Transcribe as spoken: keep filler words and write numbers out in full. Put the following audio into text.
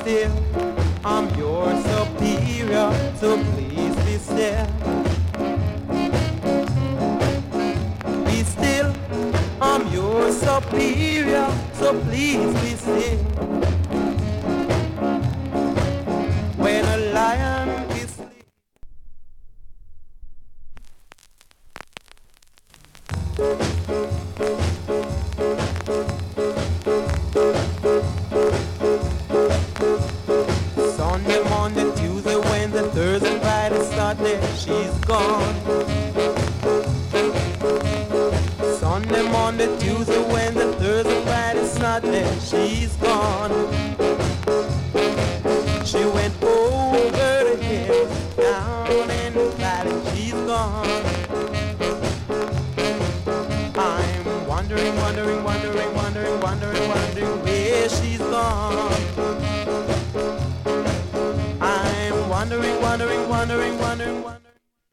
still, I'm your superior, so please be still. Be still, I'm your superior, so please be still. When a lion is sleeping. Sunday, Monday, Tuesday, Wednesday, Thursday, Friday, Saturday, she's gone. Sunday, Monday, Tuesday, Wednesday, Thursday, Friday, Saturday, she's gone. She went over the hill, down in the valley, she's gone. I'm wondering, wondering, wondering, wondering, wondering, wondering where she's gone. I'm wondering, wondering, wondering, wondering.